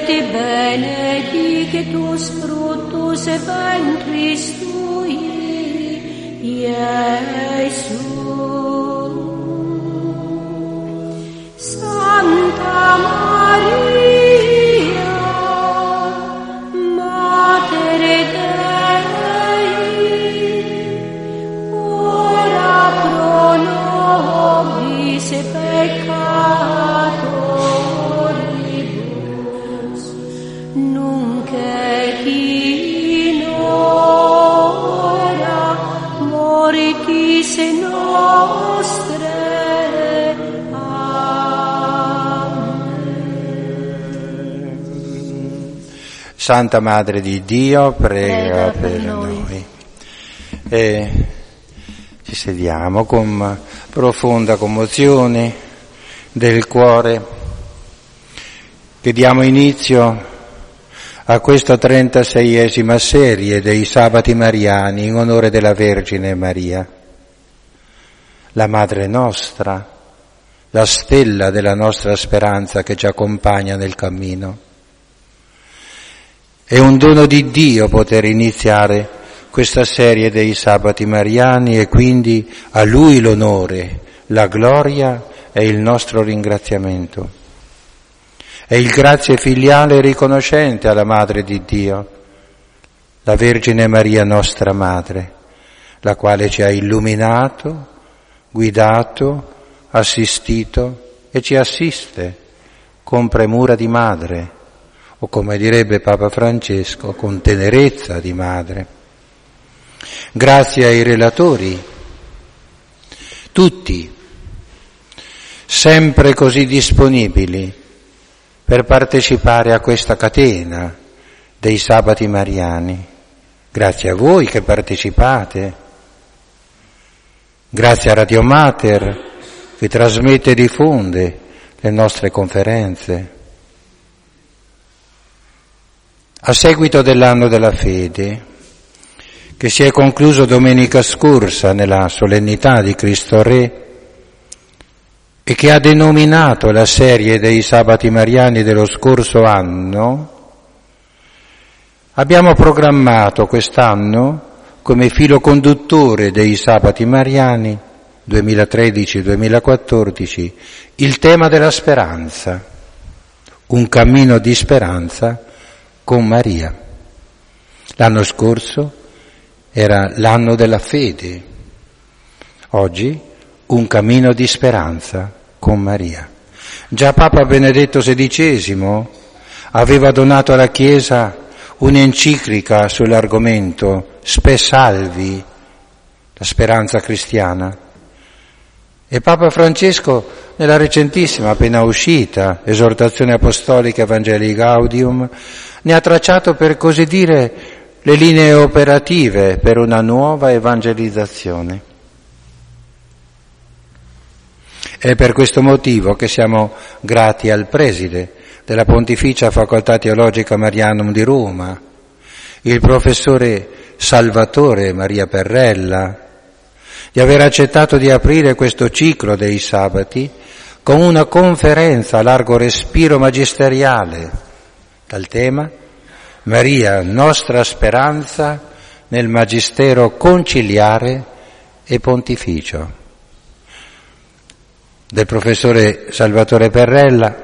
et benedictus fructus ventris tui, Iesus. Santa Maria, Mater Dei, ora pro nobis peccatoribus, nunc et in hora mortis nostre. Santa Madre di Dio, prega per noi. E ci sediamo con profonda commozione del cuore che diamo inizio a questa 36esima serie dei sabati mariani in onore della Vergine Maria, la Madre nostra, la stella della nostra speranza che ci accompagna nel cammino. È un dono di Dio poter iniziare questa serie dei sabati mariani e quindi a Lui l'onore, la gloria e il nostro ringraziamento. È il grazie filiale riconoscente alla Madre di Dio, la Vergine Maria nostra Madre, la quale ci ha illuminato, guidato, assistito e ci assiste con premura di madre, o come direbbe Papa Francesco, con tenerezza di madre. Grazie ai relatori, tutti, sempre così disponibili per partecipare a questa catena dei sabati mariani. Grazie a voi che partecipate, grazie a Radio Mater che trasmette e diffonde le nostre conferenze. A seguito dell'anno della fede, che si è concluso domenica scorsa nella solennità di Cristo Re e che ha denominato la serie dei sabati mariani dello scorso anno, abbiamo programmato quest'anno come filo conduttore dei sabati mariani 2013-2014 il tema della speranza, un cammino di speranza con Maria. L'anno scorso era l'anno della fede, oggi un cammino di speranza con Maria. Già Papa Benedetto XVI aveva donato alla Chiesa un'enciclica sull'argomento Spe Salvi, la speranza cristiana. E Papa Francesco, nella recentissima, appena uscita, esortazione apostolica Evangelii Gaudium, ne ha tracciato, per così dire, le linee operative per una nuova evangelizzazione. È per questo motivo che siamo grati al preside della Pontificia Facoltà Teologica Marianum di Roma, il professore Salvatore Maria Perrella, di aver accettato di aprire questo ciclo dei sabati con una conferenza a largo respiro magisteriale dal tema Maria, nostra speranza nel magistero conciliare e pontificio, del professore Salvatore Perrella,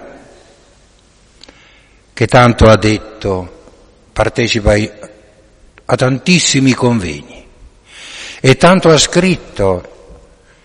che tanto ha detto, partecipa a tantissimi convegni e tanto ha scritto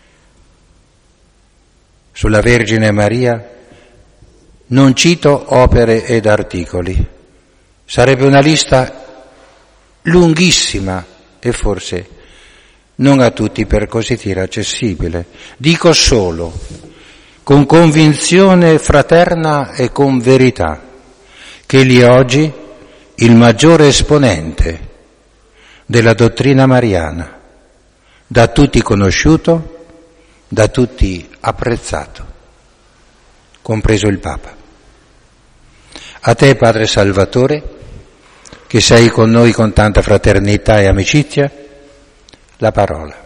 sulla Vergine Maria. Non cito opere ed articoli, sarebbe una lista lunghissima e forse non a tutti per così dire accessibile. Dico solo, con convinzione fraterna e con verità, che egli è oggi il maggiore esponente della dottrina mariana, da tutti conosciuto, da tutti apprezzato, compreso il Papa. A te, Padre Salvatore, che sei con noi con tanta fraternità e amicizia, la parola.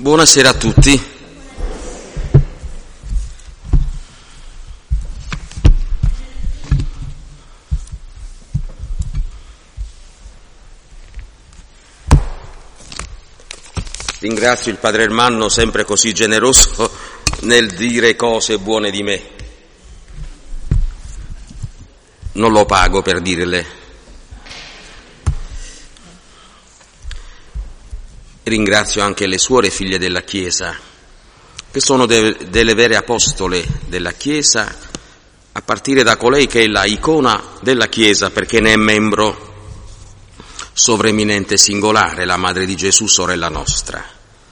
Buonasera a tutti. Ringrazio il Padre Ermanno, sempre così generoso nel dire cose buone di me. Non lo pago per dirle. Ringrazio anche le suore figlie della Chiesa, che sono delle vere apostole della Chiesa, a partire da colei che è la icona della Chiesa, perché ne è membro sovreminente singolare, la Madre di Gesù, sorella nostra.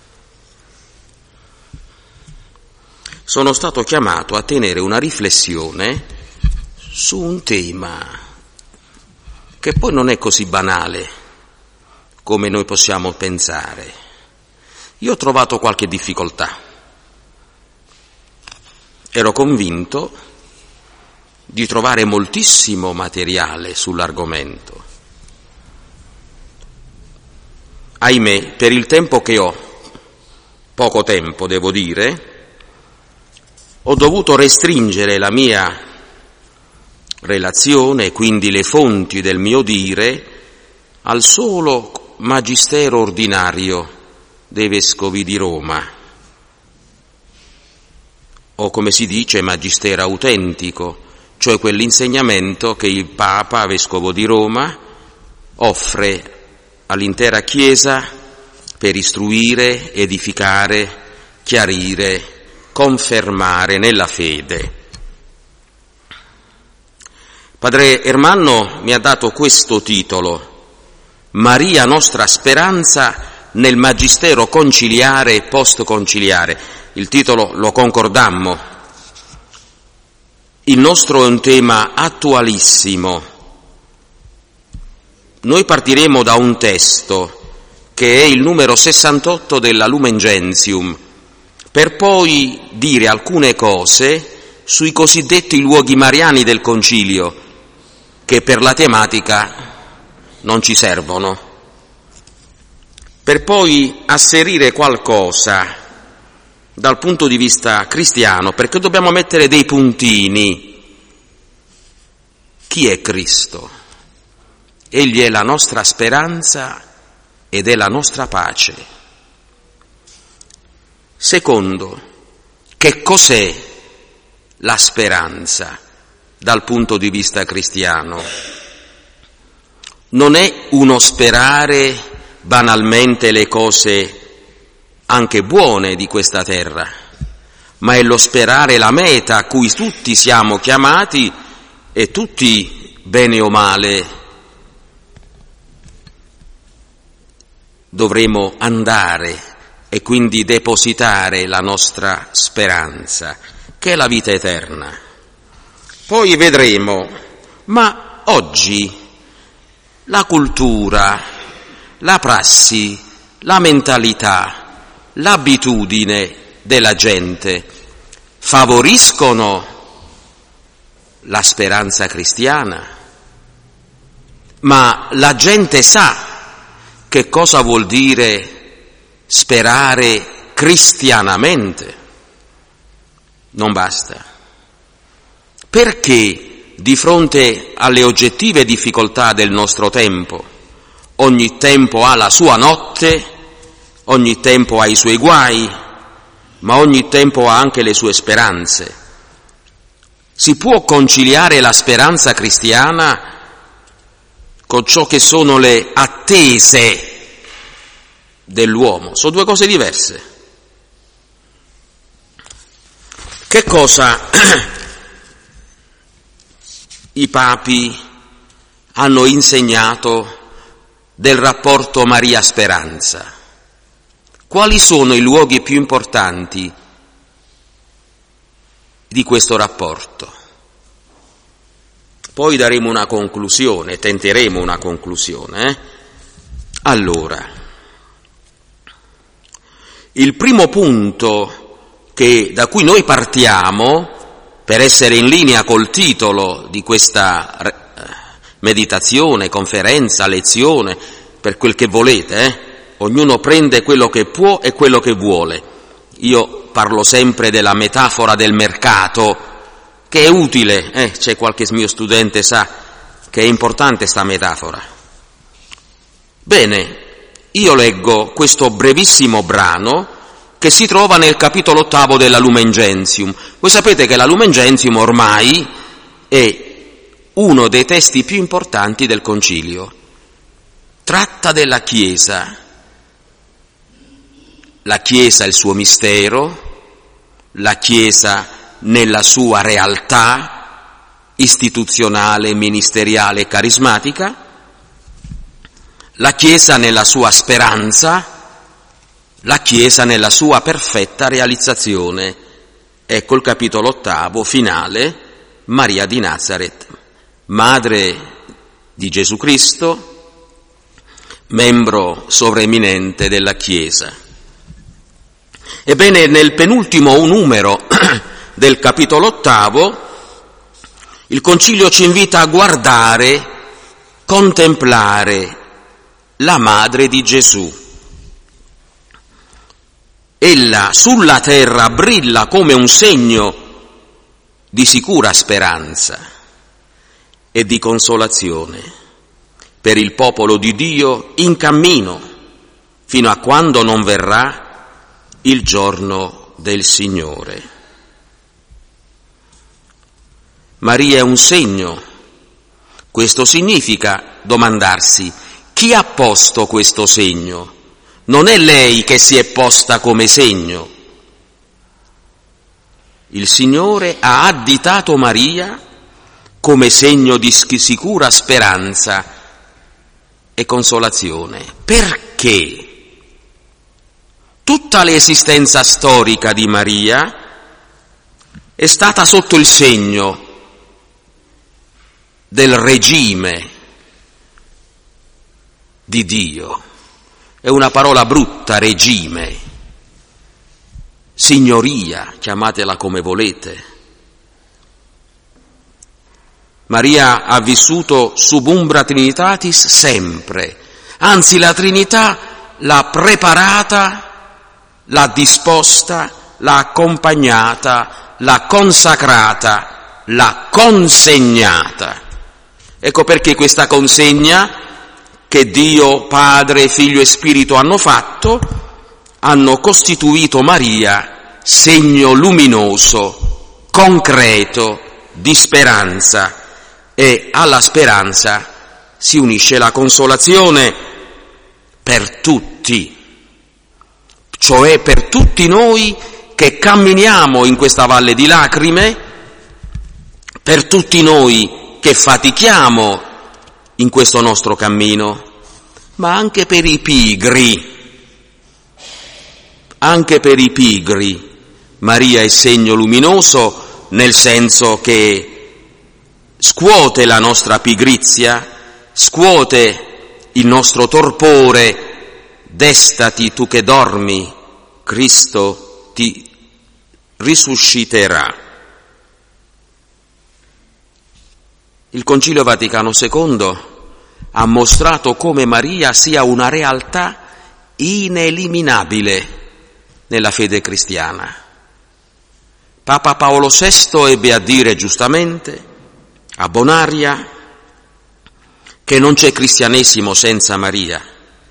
Sono stato chiamato a tenere una riflessione su un tema che poi non è così banale come noi possiamo pensare. Io ho trovato qualche difficoltà. Ero convinto di trovare moltissimo materiale sull'argomento. Ahimè, per il tempo che ho, poco tempo devo dire, ho dovuto restringere la mia relazione, quindi le fonti del mio dire, al solo magistero ordinario dei vescovi di Roma, o come si dice magistero autentico, cioè quell'insegnamento che il Papa, vescovo di Roma, offre all'intera Chiesa per istruire, edificare, chiarire, confermare nella fede. Padre Ermanno mi ha dato questo titolo: Maria nostra speranza nel magistero conciliare e post-conciliare. Il titolo lo concordammo. Il nostro è un tema attualissimo. Noi partiremo da un testo che è il numero 68 della Lumen Gentium, per poi dire alcune cose sui cosiddetti luoghi mariani del Concilio, che per la tematica non ci servono, per poi asserire qualcosa dal punto di vista cristiano, perché dobbiamo mettere dei puntini. Chi è Cristo? Egli è la nostra speranza ed è la nostra pace. Secondo, che cos'è la speranza dal punto di vista cristiano? Non è uno sperare banalmente le cose anche buone di questa terra, ma è lo sperare la meta a cui tutti siamo chiamati e tutti, bene o male, dovremo andare e quindi depositare la nostra speranza, che è la vita eterna. Poi vedremo, ma oggi la cultura, la prassi, la mentalità, l'abitudine della gente favoriscono la speranza cristiana, ma la gente sa che cosa vuol dire sperare cristianamente. Non basta. Perché di fronte alle oggettive difficoltà del nostro tempo, ogni tempo ha la sua notte, ogni tempo ha i suoi guai, ma ogni tempo ha anche le sue speranze. Si può conciliare la speranza cristiana con ciò che sono le attese dell'uomo? Sono due cose diverse. Che cosa i papi hanno insegnato del rapporto Maria-Speranza? Quali sono i luoghi più importanti di questo rapporto? Poi daremo una conclusione, tenteremo una conclusione. Allora, il primo punto da cui noi partiamo, per essere in linea col titolo di questa meditazione, conferenza, lezione, per quel che volete, ognuno prende quello che può e quello che vuole. Io parlo sempre della metafora del mercato, che è utile, c'è qualche mio studente sa che è importante sta metafora. Bene, io leggo questo brevissimo brano che si trova nel capitolo 8 della Lumen Gentium. Voi sapete che la Lumen Gentium ormai è uno dei testi più importanti del Concilio. Tratta della Chiesa. La Chiesa e il suo mistero, la Chiesa nella sua realtà istituzionale, ministeriale e carismatica, la Chiesa nella sua speranza, la Chiesa nella sua perfetta realizzazione. Ecco il capitolo 8 finale, Maria di Nazareth, madre di Gesù Cristo, membro sovreminente della Chiesa. Ebbene, nel penultimo numero del capitolo 8, il Concilio ci invita a guardare, contemplare la madre di Gesù. Ella sulla terra brilla come un segno di sicura speranza e di consolazione per il popolo di Dio in cammino fino a quando non verrà il giorno del Signore. Maria è un segno. Questo significa domandarsi: chi ha posto questo segno? Non è lei che si è posta come segno. Il Signore ha additato Maria come segno di sicura speranza e consolazione. Perché? Tutta l'esistenza storica di Maria è stata sotto il segno del regime di Dio. È una parola brutta, regime, signoria, chiamatela come volete. Maria ha vissuto sub umbra Trinitatis sempre, anzi la Trinità l'ha preparata, l'ha disposta, l'ha accompagnata, l'ha consacrata, l'ha consegnata. Ecco perché questa consegna che Dio, Padre, Figlio e Spirito hanno fatto, hanno costituito Maria segno luminoso, concreto, di speranza, e alla speranza si unisce la consolazione per tutti, cioè per tutti noi che camminiamo in questa valle di lacrime, per tutti noi che fatichiamo in questo nostro cammino, ma anche per i pigri. Anche per i pigri Maria è segno luminoso, nel senso che scuote la nostra pigrizia, scuote il nostro torpore. Destati tu che dormi, Cristo ti risusciterà. Il Concilio Vaticano II ha mostrato come Maria sia una realtà ineliminabile nella fede cristiana. Papa Paolo VI ebbe a dire giustamente a Bonaria che non c'è cristianesimo senza Maria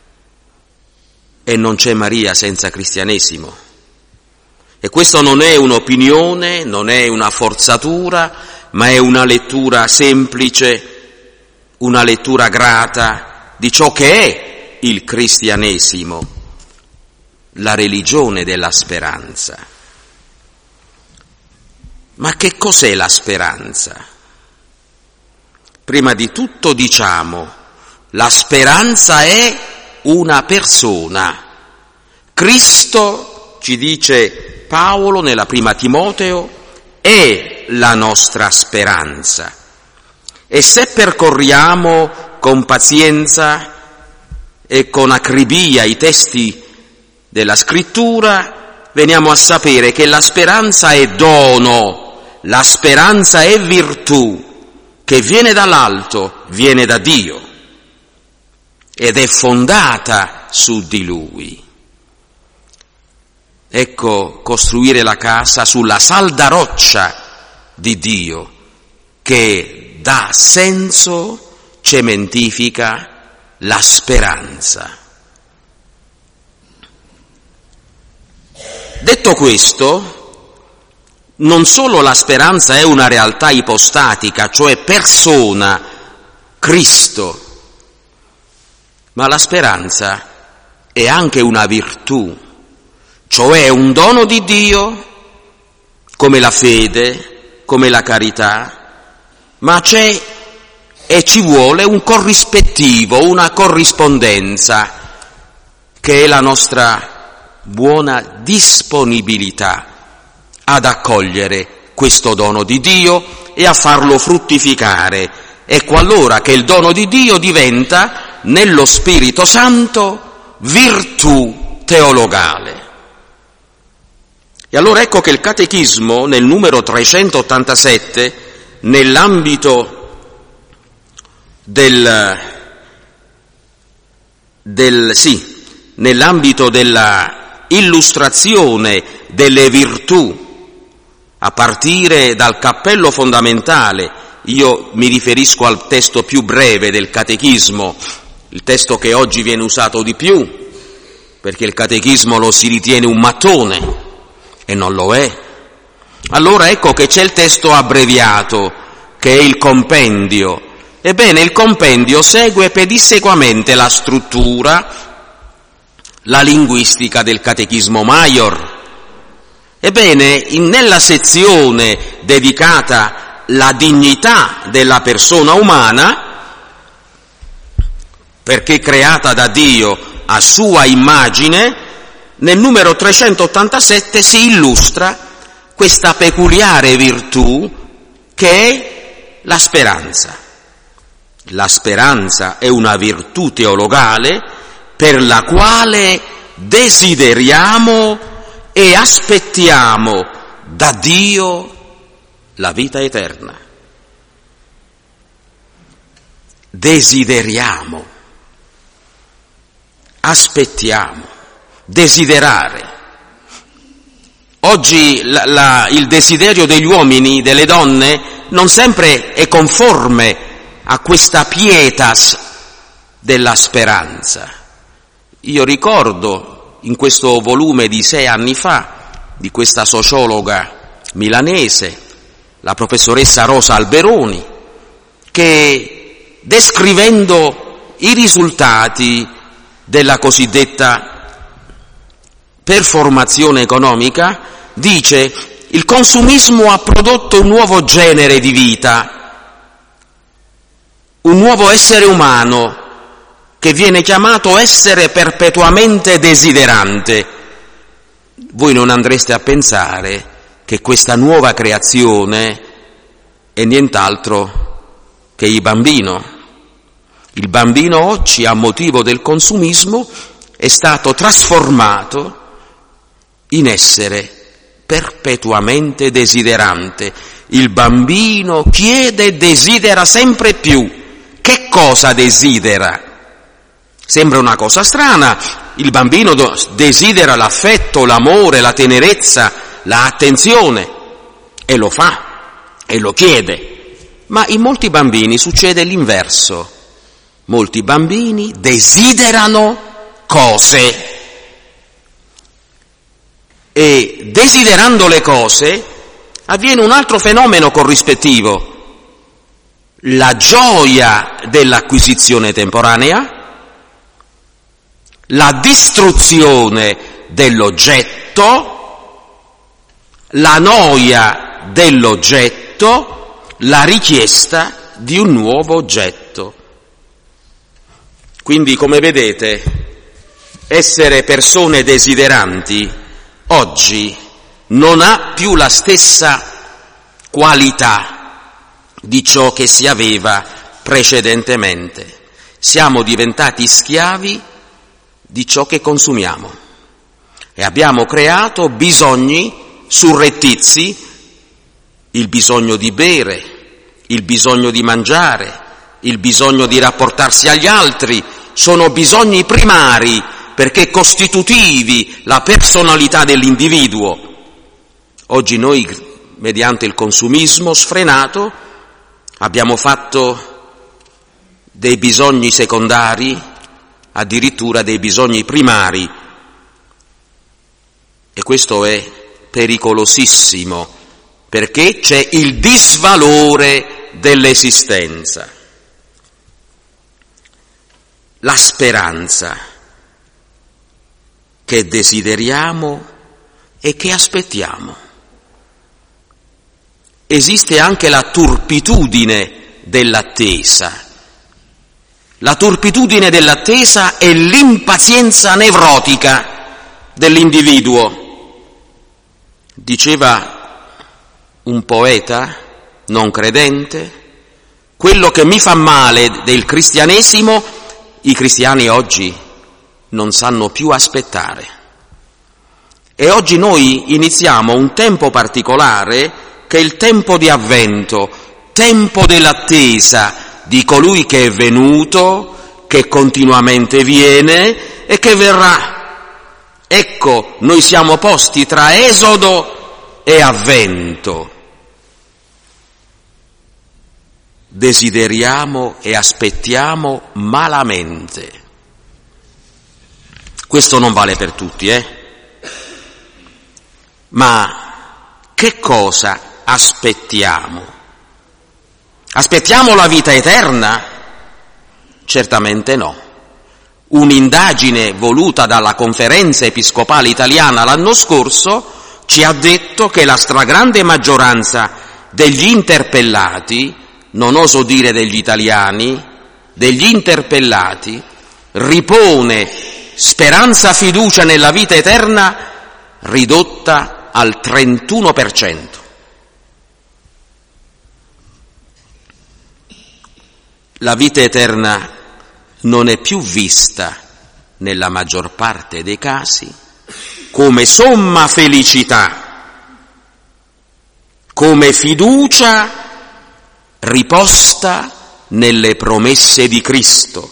e non c'è Maria senza cristianesimo. E questo non è un'opinione, non è una forzatura, ma è una lettura semplice, una lettura grata di ciò che è il cristianesimo, la religione della speranza. Ma che cos'è la speranza? Prima di tutto diciamo, la speranza è una persona. Cristo, ci dice Paolo nella prima Timoteo, è la nostra speranza. E se percorriamo con pazienza e con acribia i testi della Scrittura, veniamo a sapere che la speranza è dono, la speranza è virtù, che viene dall'alto, viene da Dio. ed è fondata su di Lui. Ecco, costruire la casa sulla salda roccia di Dio, che dà senso, cementifica la speranza. Detto questo, non solo la speranza è una realtà ipostatica, cioè persona, Cristo, ma la speranza è anche una virtù, cioè un dono di Dio, come la fede, come la carità, ma c'è e ci vuole un corrispettivo, una corrispondenza, che è la nostra buona disponibilità ad accogliere questo dono di Dio e a farlo fruttificare. Ecco allora che il dono di Dio diventa, nello Spirito Santo, virtù teologale. E allora ecco che il Catechismo, nel numero 387, nell'ambito nell'ambito della illustrazione delle virtù, a partire dal cappello fondamentale, io mi riferisco al testo più breve del Catechismo, il testo che oggi viene usato di più, perché il Catechismo lo si ritiene un mattone, e non lo è. Allora ecco che c'è il testo abbreviato, che è il compendio. Ebbene, il compendio segue pedissequamente la struttura, la linguistica del Catechismo Maior. Ebbene, nella sezione dedicata alla dignità della persona umana, perché creata da Dio a sua immagine, nel numero 387 si illustra questa peculiare virtù che è la speranza. La speranza è una virtù teologale per la quale desideriamo e aspettiamo da Dio la vita eterna. Desideriamo, aspettiamo. Desiderare. Oggi il desiderio degli uomini, delle donne, non sempre è conforme a questa pietas della speranza. Io ricordo in questo volume di 6 anni fa di questa sociologa milanese, la professoressa Rosa Alberoni, che descrivendo i risultati della cosiddetta performazione economica, dice: il consumismo ha prodotto un nuovo genere di vita, un nuovo essere umano che viene chiamato essere perpetuamente desiderante. Voi non andreste a pensare che questa nuova creazione è nient'altro che il bambino. Il bambino oggi, a motivo del consumismo, è stato trasformato in essere perpetuamente desiderante. Il bambino chiede e desidera sempre più. Che cosa desidera? Sembra una cosa strana. Il bambino desidera l'affetto, l'amore, la tenerezza, l'attenzione, e lo fa, e lo chiede. Ma in molti bambini succede l'inverso. Molti bambini desiderano cose. E desiderando le cose avviene un altro fenomeno corrispettivo, la gioia dell'acquisizione temporanea, la distruzione dell'oggetto, la noia dell'oggetto, la richiesta di un nuovo oggetto. Quindi, come vedete, essere persone desideranti oggi non ha più la stessa qualità di ciò che si aveva precedentemente. Siamo diventati schiavi di ciò che consumiamo e abbiamo creato bisogni surrettizi, il bisogno di bere, il bisogno di mangiare, il bisogno di rapportarsi agli altri. sono bisogni primari perché costitutivi la personalità dell'individuo. Oggi noi, mediante il consumismo sfrenato, abbiamo fatto dei bisogni secondari, addirittura dei bisogni primari, e questo è pericolosissimo, perché c'è il disvalore dell'esistenza. La speranza che desideriamo e che aspettiamo. Esiste anche la turpitudine dell'attesa. La turpitudine dell'attesa è l'impazienza nevrotica dell'individuo. Diceva un poeta non credente, quello che mi fa male del cristianesimo, i cristiani oggi non sanno più aspettare. E oggi noi iniziamo un tempo particolare che è il tempo di Avvento, tempo dell'attesa di colui che è venuto, che continuamente viene e che verrà. Ecco, noi siamo posti tra Esodo e Avvento. Desideriamo e aspettiamo malamente. Questo non vale per tutti, Ma che cosa aspettiamo? Aspettiamo la vita eterna? Certamente no. Un'indagine voluta dalla Conferenza Episcopale Italiana l'anno scorso ci ha detto che la stragrande maggioranza degli interpellati, non oso dire degli italiani, degli interpellati, ripone speranza, fiducia nella vita eterna ridotta al 31%. La vita eterna non è più vista, nella maggior parte dei casi, come somma felicità, come fiducia riposta nelle promesse di Cristo.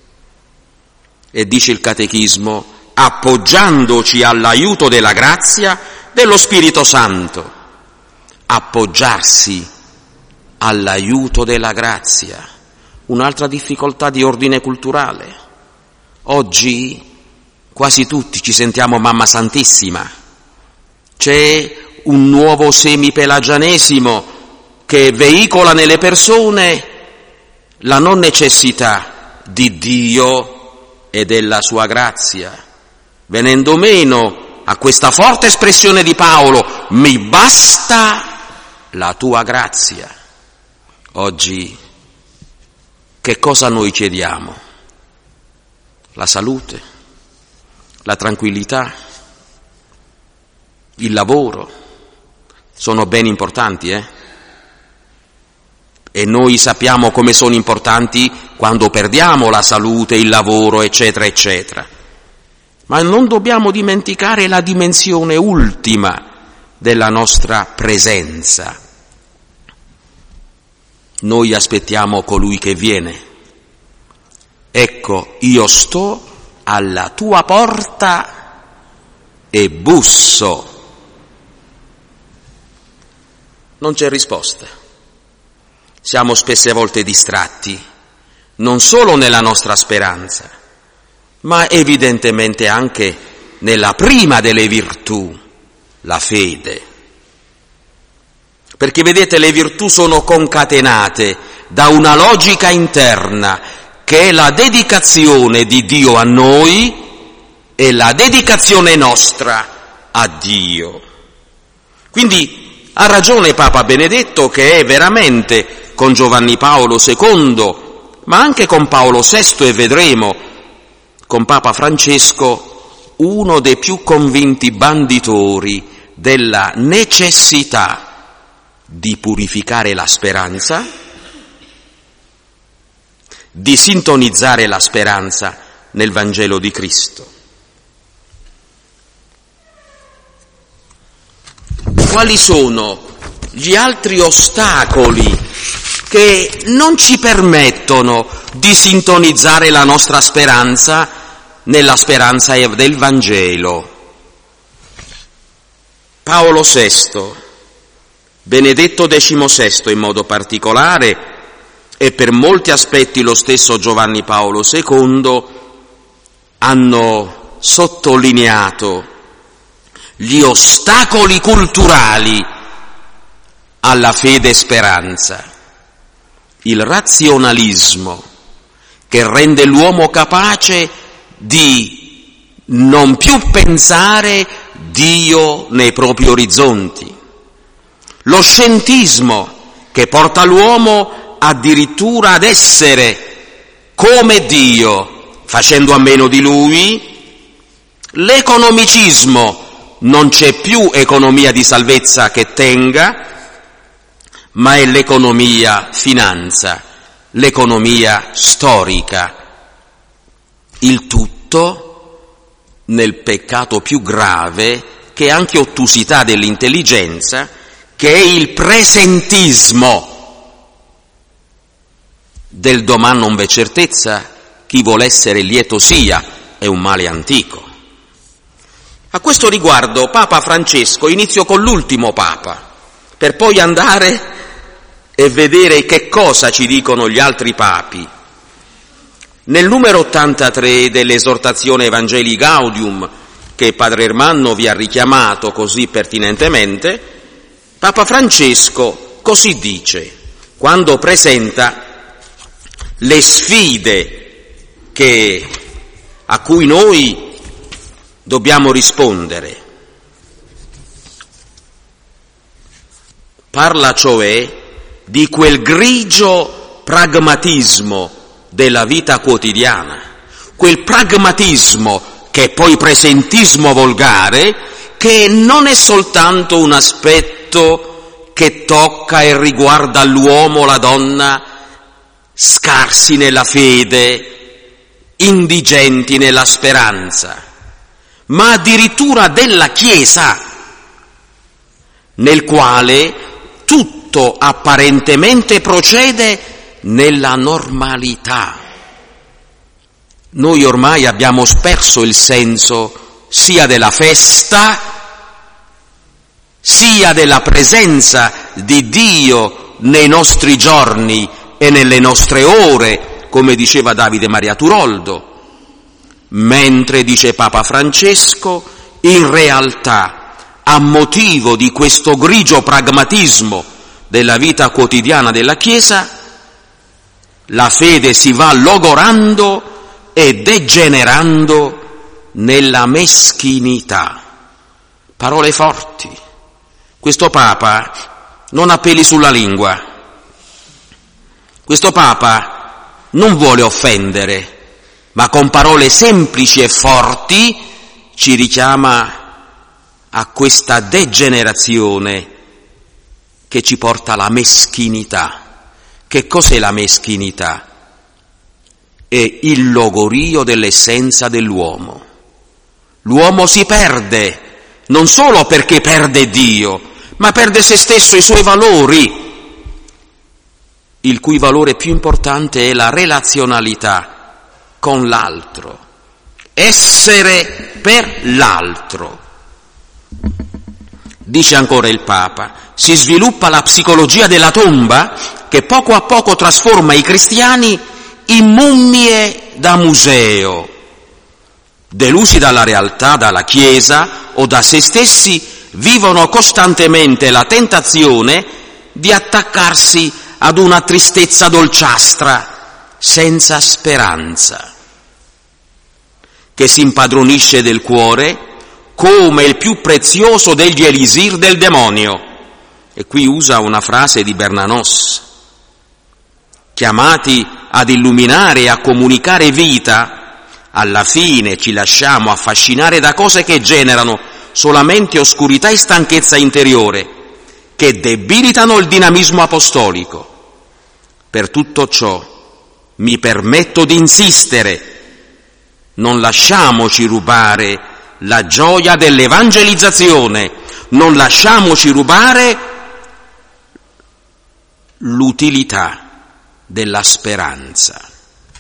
E dice il Catechismo, appoggiandoci all'aiuto della grazia dello Spirito Santo. Appoggiarsi all'aiuto della grazia. Un'altra difficoltà di ordine culturale. Oggi quasi tutti ci sentiamo Mamma Santissima. C'è un nuovo semipelagianesimo che veicola nelle persone la non necessità di Dio e della sua grazia, venendo meno a questa forte espressione di Paolo, mi basta la tua grazia. Oggi che cosa noi chiediamo? La salute, la tranquillità, il lavoro, sono beni importanti, E noi sappiamo come sono importanti quando perdiamo la salute, il lavoro, eccetera, eccetera. Ma non dobbiamo dimenticare la dimensione ultima della nostra presenza. Noi aspettiamo colui che viene. Ecco, io sto alla tua porta e busso. Non c'è risposta. Siamo spesse volte distratti, non solo nella nostra speranza, ma evidentemente anche nella prima delle virtù, la fede. Perché vedete, le virtù sono concatenate da una logica interna che è la dedicazione di Dio a noi e la dedicazione nostra a Dio. Quindi ha ragione Papa Benedetto, che è veramente con Giovanni Paolo II, ma anche con Paolo VI, e vedremo con Papa Francesco, uno dei più convinti banditori della necessità di purificare la speranza, di sintonizzare la speranza nel Vangelo di Cristo. Quali sono gli altri ostacoli che non ci permettono di sintonizzare la nostra speranza nella speranza del Vangelo. Paolo VI, Benedetto XVI in modo particolare, e per molti aspetti lo stesso Giovanni Paolo II, hanno sottolineato gli ostacoli culturali alla fede e speranza, il razionalismo che rende l'uomo capace di non più pensare Dio nei propri orizzonti, lo scientismo che porta l'uomo addirittura ad essere come Dio, facendo a meno di Lui, l'economicismo, non c'è più economia di salvezza che tenga, ma è l'economia finanza, l'economia storica, il tutto nel peccato più grave, che è anche ottusità dell'intelligenza, che è il presentismo. Del domani non v'è certezza, chi vuol essere lieto sia, è un male antico. A questo riguardo Papa Francesco, inizio con l'ultimo Papa, per poi andare e vedere che cosa ci dicono gli altri papi. Nel numero 83 dell'esortazione Evangelii Gaudium, che Padre Ermanno vi ha richiamato così pertinentemente, Papa Francesco così dice, quando presenta le sfide a cui noi dobbiamo rispondere. Parla cioè di quel grigio pragmatismo della vita quotidiana, quel pragmatismo che è poi presentismo volgare, che non è soltanto un aspetto che tocca e riguarda l'uomo, la donna, scarsi nella fede, indigenti nella speranza, ma addirittura della Chiesa, nel quale tutto apparentemente procede nella normalità. Noi ormai abbiamo perso il senso sia della festa, sia della presenza di Dio nei nostri giorni e nelle nostre ore, come diceva Davide Maria Turoldo, mentre, dice Papa Francesco, in realtà, a motivo di questo grigio pragmatismo della vita quotidiana della Chiesa, la fede si va logorando e degenerando nella meschinità. Parole forti. Questo Papa non ha peli sulla lingua. Questo Papa non vuole offendere, ma con parole semplici e forti ci richiama a questa degenerazione che ci porta alla meschinità. Che cos'è la meschinità? È il logorio dell'essenza dell'uomo. L'uomo si perde, non solo perché perde Dio, ma perde se stesso, i suoi valori, il cui valore più importante è la relazionalità con l'altro, essere per l'altro. Dice ancora il Papa, si sviluppa la psicologia della tomba che poco a poco trasforma i cristiani in mummie da museo, delusi dalla realtà, dalla Chiesa o da se stessi, vivono costantemente la tentazione di attaccarsi ad una tristezza dolciastra, senza speranza, che si impadronisce del cuore come il più prezioso degli elisir del demonio. E qui usa una frase di Bernanos. Chiamati ad illuminare e a comunicare vita, alla fine ci lasciamo affascinare da cose che generano solamente oscurità e stanchezza interiore, che debilitano il dinamismo apostolico. Per tutto ciò mi permetto di insistere, non lasciamoci rubare la gioia dell'evangelizzazione, non lasciamoci rubare l'utilità della speranza.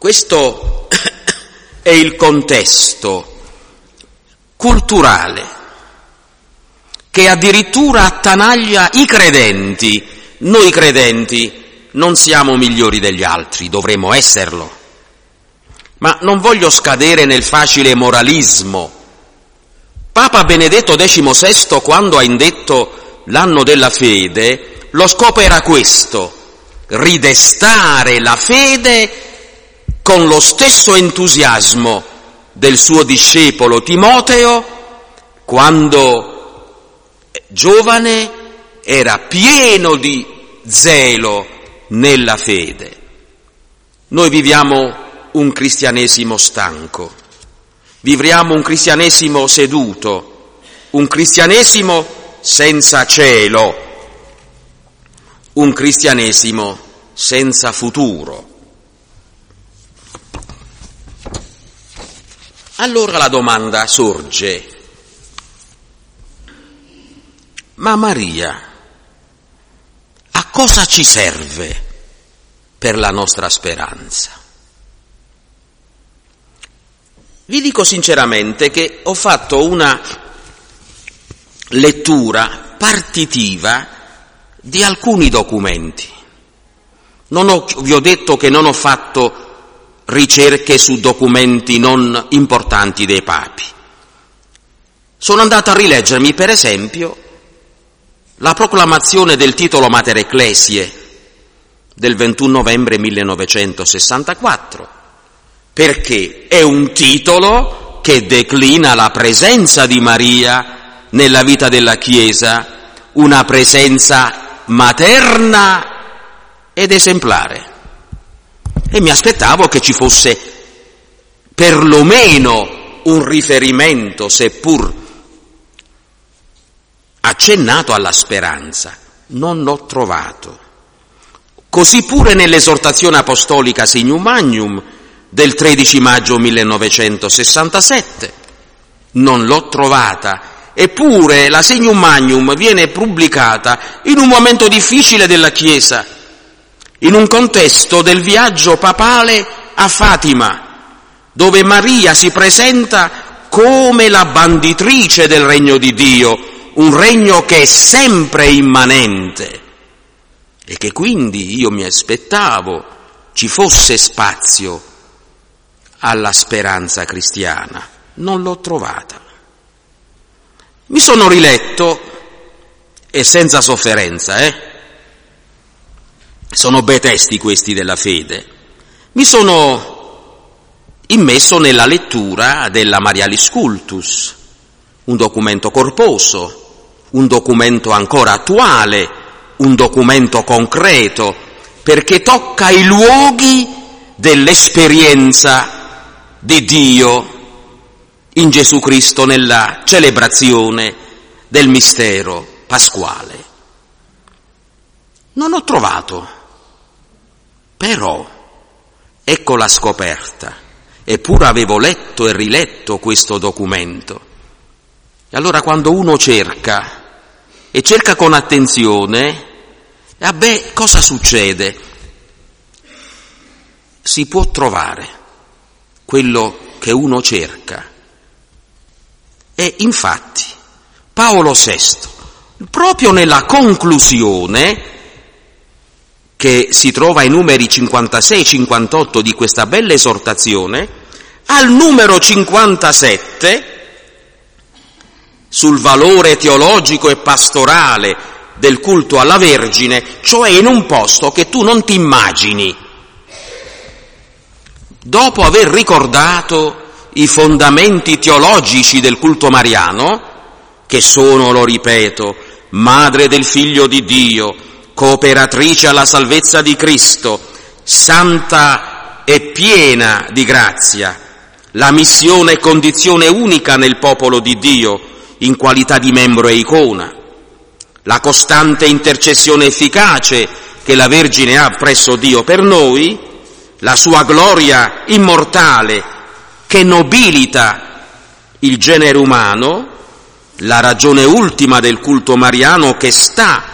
Questo è il contesto culturale che addirittura attanaglia i credenti. Noi credenti non siamo migliori degli altri, dovremmo esserlo. Ma non voglio scadere nel facile moralismo. Papa Benedetto XVI, quando ha indetto l'anno della fede, lo scopo era questo: ridestare la fede con lo stesso entusiasmo del suo discepolo Timoteo, quando giovane era pieno di zelo nella fede. Noi viviamo un cristianesimo stanco, viviamo un cristianesimo seduto, un cristianesimo senza cielo, un cristianesimo senza futuro. Allora la domanda sorge: ma Maria a cosa ci serve per la nostra speranza? Vi dico sinceramente che ho fatto una lettura partitiva di alcuni documenti. Vi ho detto che non ho fatto ricerche su documenti non importanti dei papi. Sono andato a rileggermi, per esempio, la proclamazione del titolo Mater Ecclesiae del 21 novembre 1964, perché è un titolo che declina la presenza di Maria nella vita della Chiesa, una presenza materna ed esemplare. E mi aspettavo che ci fosse perlomeno un riferimento, seppur accennato, alla speranza. Non l'ho trovato. Così pure nell'esortazione apostolica Signum Magnum del 13 maggio 1967. Non l'ho trovata. Eppure la Signum Magnum viene pubblicata in un momento difficile della Chiesa, in un contesto del viaggio papale a Fatima, dove Maria si presenta come la banditrice del regno di Dio, un regno che è sempre immanente, e che quindi io mi aspettavo ci fosse spazio alla speranza cristiana. Non l'ho trovata. Mi sono riletto, e senza sofferenza, sono bei testi questi della fede, mi sono immesso nella lettura della Marialis Cultus, un documento corposo, un documento ancora attuale, un documento concreto, perché tocca i luoghi dell'esperienza di Dio in Gesù Cristo nella celebrazione del mistero pasquale. Non ho trovato. Però, ecco la scoperta, eppure avevo letto e riletto questo documento. E allora quando uno cerca, e cerca con attenzione, cosa succede? Si può trovare quello che uno cerca. E infatti Paolo VI, proprio nella conclusione, che si trova ai numeri 56-58 di questa bella esortazione, al numero 57, sul valore teologico e pastorale del culto alla Vergine, cioè in un posto che tu non ti immagini, dopo aver ricordato i fondamenti teologici del culto mariano, che sono, lo ripeto, madre del Figlio di Dio, cooperatrice alla salvezza di Cristo, santa e piena di grazia, la missione e condizione unica nel popolo di Dio in qualità di membro e icona, la costante intercessione efficace che la Vergine ha presso Dio per noi, la sua gloria immortale che nobilita il genere umano, la ragione ultima del culto mariano che sta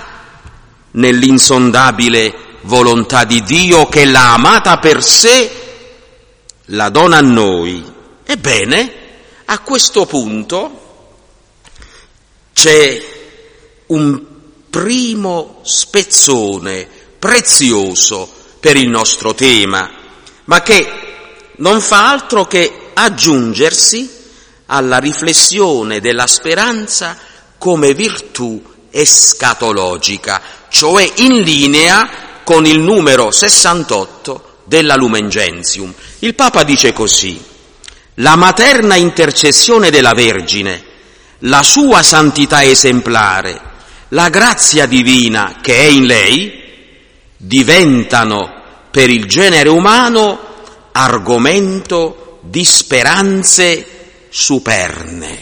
nell'insondabile volontà di Dio che l'ha amata per sé la dona a noi. Ebbene, a questo punto c'è un primo spezzone prezioso per il nostro tema, ma che non fa altro che aggiungersi alla riflessione della speranza come virtù escatologica, cioè in linea con il numero 68 della Lumen Gentium. Il Papa dice così: la materna intercessione della Vergine, la sua santità esemplare, la grazia divina che è in lei, diventano per il genere umano argomento di speranze superne.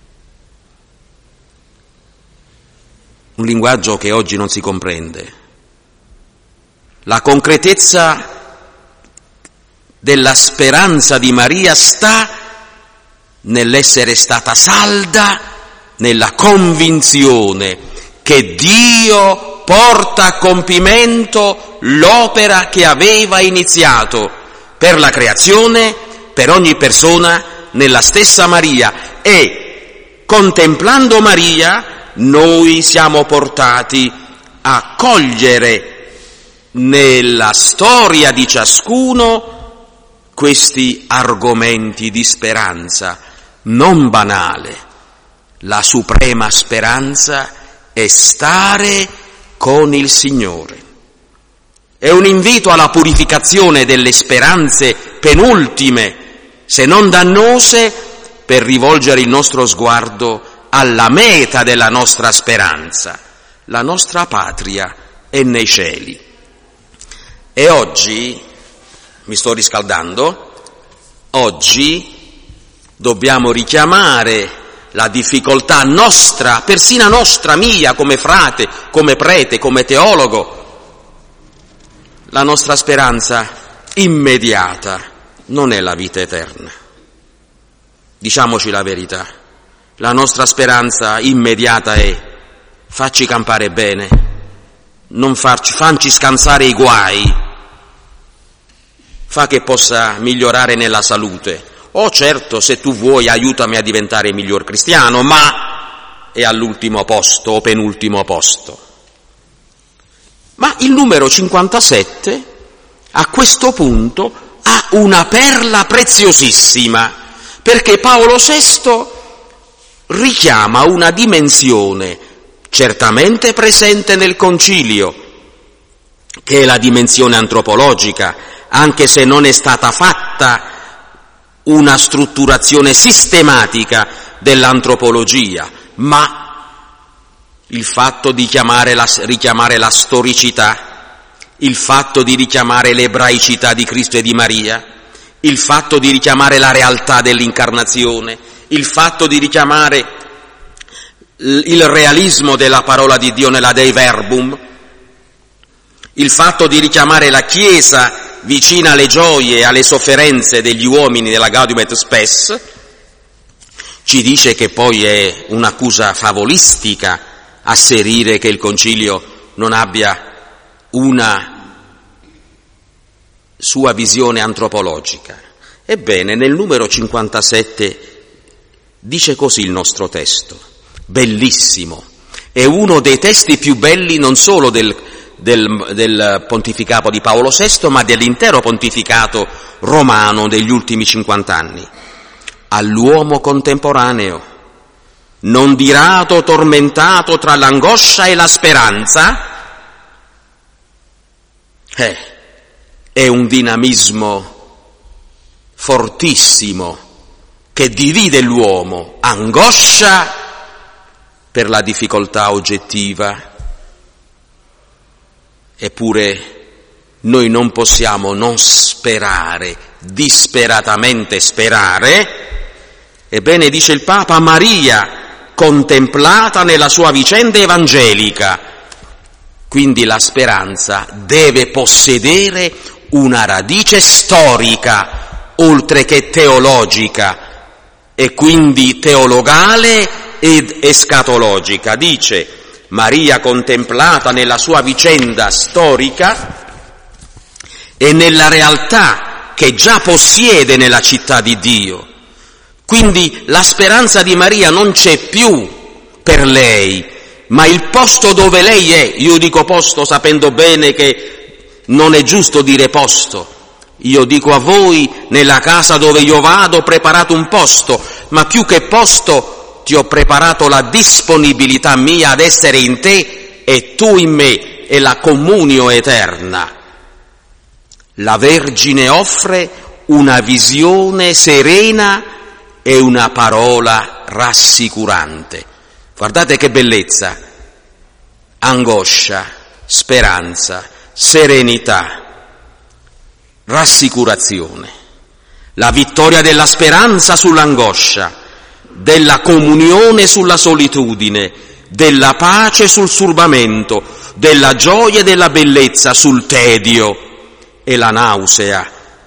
Un linguaggio che oggi non si comprende. La concretezza della speranza di Maria sta nell'essere stata salda nella convinzione che Dio porta a compimento l'opera che aveva iniziato per la creazione, per ogni persona, nella stessa Maria, e contemplando Maria noi siamo portati a cogliere nella storia di ciascuno questi argomenti di speranza non banale. La suprema speranza è stare con il Signore. È un invito alla purificazione delle speranze penultime, se non dannose, per rivolgere il nostro sguardo alla meta della nostra speranza. La nostra patria è nei cieli. E oggi, mi sto riscaldando, oggi dobbiamo richiamare la difficoltà nostra, persino nostra, mia, come frate, come prete, come teologo. La nostra speranza immediata non è la vita eterna. Diciamoci la verità. La nostra speranza immediata è: facci campare bene, non facci scansare i guai, fa che possa migliorare nella salute. Oh certo, se tu vuoi aiutami a diventare miglior cristiano, ma è all'ultimo posto o penultimo posto. Ma il numero 57 a questo punto ha una perla preziosissima, perché Paolo VI richiama una dimensione certamente presente nel Concilio, che è la dimensione antropologica, anche se non è stata fatta una strutturazione sistematica dell'antropologia, ma il fatto di richiamare la storicità, il fatto di richiamare l'ebraicità di Cristo e di Maria, il fatto di richiamare la realtà dell'incarnazione, il fatto di richiamare il realismo della parola di Dio nella Dei Verbum, il fatto di richiamare la Chiesa vicina alle gioie e alle sofferenze degli uomini della Gaudium et Spes, ci dice che poi è un'accusa favolistica asserire che il Concilio non abbia una sua visione antropologica. Ebbene, nel numero 57 dice così il nostro testo, bellissimo, è uno dei testi più belli non solo del pontificato di Paolo VI, ma dell'intero pontificato romano degli ultimi 50 anni. All'uomo contemporaneo, non dirato, tormentato tra l'angoscia e la speranza, è un dinamismo fortissimo che divide l'uomo, angoscia per la difficoltà oggettiva. Eppure noi non possiamo non sperare, disperatamente sperare. Ebbene, dice il Papa, Maria contemplata nella sua vicenda evangelica. Quindi la speranza deve possedere una radice storica, oltre che teologica, e quindi teologale ed escatologica. Dice: Maria contemplata nella sua vicenda storica e nella realtà che già possiede nella città di Dio. Quindi la speranza di Maria non c'è più per lei, ma il posto dove lei è. Io dico posto sapendo bene che non è giusto dire posto. Io dico a voi, nella casa dove io vado ho preparato un posto, ma più che posto ti ho preparato la disponibilità mia ad essere in te e tu in me, e la comunio eterna. La Vergine offre una visione serena e una parola rassicurante. Guardate che bellezza, angoscia, speranza, serenità, rassicurazione, la vittoria della speranza sull'angoscia, della comunione sulla solitudine, della pace sul turbamento, della gioia e della bellezza sul tedio e la nausea.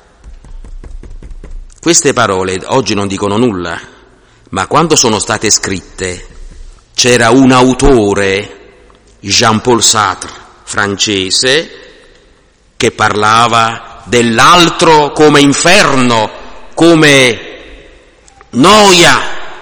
Queste parole oggi non dicono nulla, ma quando sono state scritte c'era un autore, Jean-Paul Sartre, francese, che parlava dell'altro come inferno, come noia,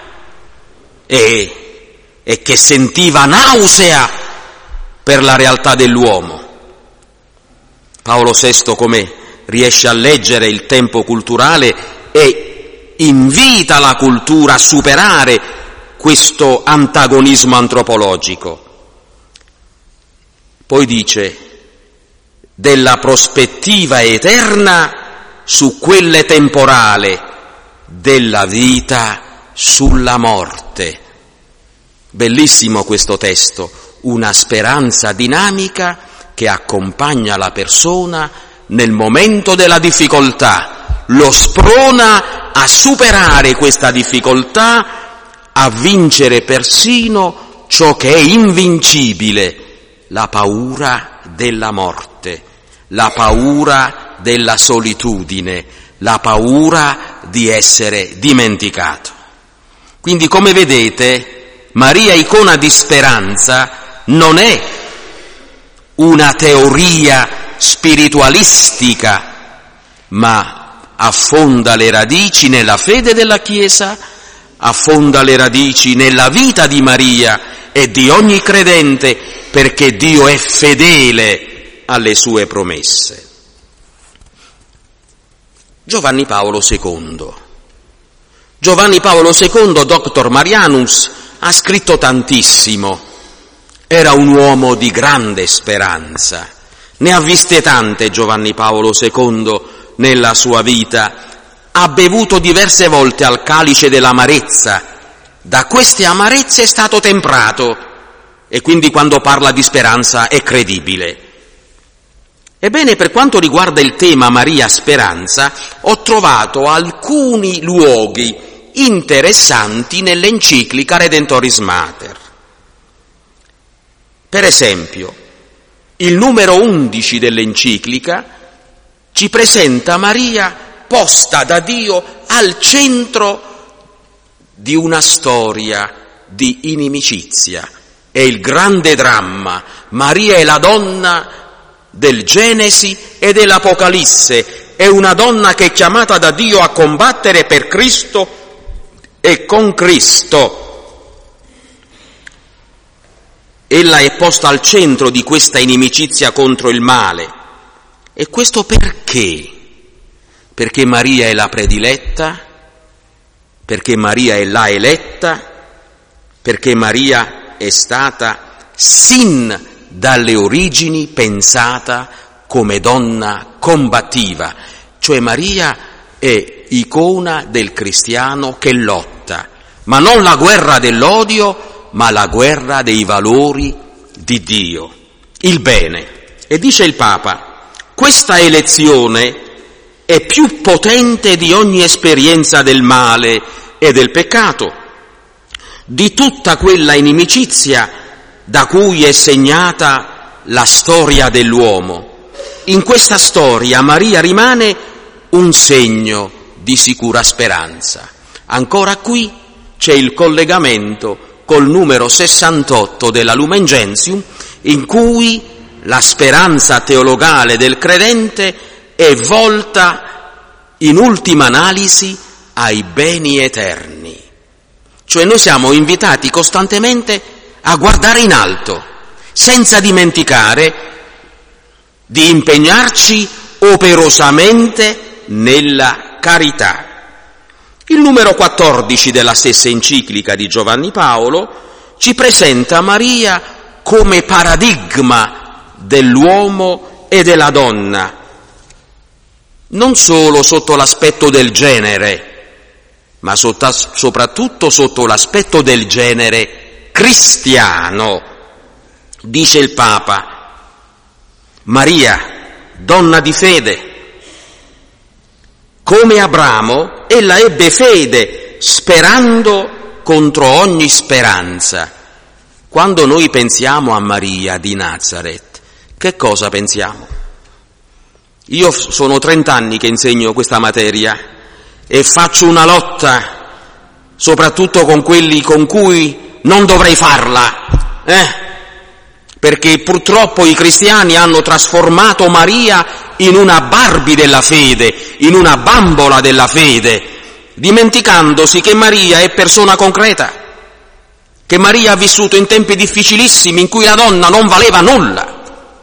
e che sentiva nausea per la realtà dell'uomo. Paolo VI, come riesce a leggere il tempo culturale, e invita la cultura a superare questo antagonismo antropologico. Poi dice della prospettiva eterna su quelle temporale, della vita sulla morte. Bellissimo questo testo, una speranza dinamica che accompagna la persona nel momento della difficoltà, lo sprona a superare questa difficoltà, a vincere persino ciò che è invincibile, la paura della morte, la paura della solitudine, la paura di essere dimenticato. Quindi, come vedete, Maria, icona di speranza, non è una teoria spiritualistica, ma affonda le radici nella fede della Chiesa, affonda le radici nella vita di Maria e di ogni credente, perché Dio è fedele alle sue promesse. Giovanni Paolo II, Doctor Marianus, ha scritto tantissimo. Era un uomo di grande speranza. Ne ha viste tante Giovanni Paolo II nella sua vita. Ha bevuto diverse volte al calice dell'amarezza. Da queste amarezze è stato temprato, e quindi quando parla di speranza è credibile. Ebbene, per quanto riguarda il tema Maria Speranza, ho trovato alcuni luoghi interessanti nell'enciclica Redentoris Mater. Per esempio, il numero 11 dell'enciclica ci presenta Maria posta da Dio al centro di una storia di inimicizia. È il grande dramma. Maria è la donna del Genesi e dell'Apocalisse. È una donna che è chiamata da Dio a combattere per Cristo e con Cristo. Ella è posta al centro di questa inimicizia contro il male. E questo perché? Perché Maria è la prediletta, perché Maria è la eletta, perché Maria è stata sin dalle origini pensata come donna combattiva, cioè Maria è icona del cristiano che lotta, ma non la guerra dell'odio, ma la guerra dei valori di Dio, il bene. E dice il Papa, questa elezione è più potente di ogni esperienza del male e del peccato, di tutta quella inimicizia da cui è segnata la storia dell'uomo. In questa storia Maria rimane un segno di sicura speranza. Ancora qui c'è il collegamento col numero 68 della Lumen Gentium, in cui la speranza teologale del credente è volta in ultima analisi ai beni eterni. Cioè noi siamo invitati costantemente a guardare in alto, senza dimenticare di impegnarci operosamente nella carità. Il numero 14 della stessa enciclica di Giovanni Paolo ci presenta Maria come paradigma dell'uomo e della donna, non solo sotto l'aspetto del genere, ma soprattutto sotto l'aspetto del genere cristiano. Dice il Papa: Maria, donna di fede, come Abramo, ella ebbe fede, sperando contro ogni speranza. Quando noi pensiamo a Maria di Nazareth, che cosa pensiamo? Io sono 30 anni che insegno questa materia e faccio una lotta, soprattutto con quelli con cui non dovrei farla, perché purtroppo i cristiani hanno trasformato Maria in una Barbie della fede, in una bambola della fede, dimenticandosi che Maria è persona concreta, che Maria ha vissuto in tempi difficilissimi in cui la donna non valeva nulla.